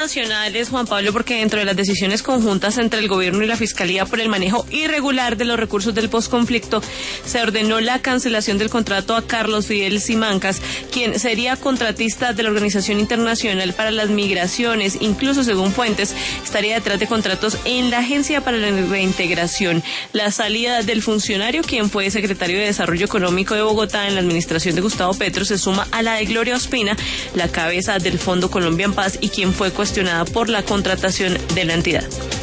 Nacionales, Juan Pablo, porque dentro de las decisiones conjuntas entre el gobierno y la Fiscalía por el manejo irregular de los recursos del posconflicto, se ordenó la cancelación del contrato a Carlos Fidel Simancas, quien sería contratista de la Organización Internacional para las Migraciones. Incluso, según fuentes, estaría detrás de contratos en la Agencia para la Reintegración. La salida del funcionario, quien fue secretario de Desarrollo Económico de Bogotá en la administración de Gustavo Petro, se suma a la de Gloria Ospina, la cabeza del Fondo Colombia en Paz y quien fue cuestionada por la contratación de la entidad.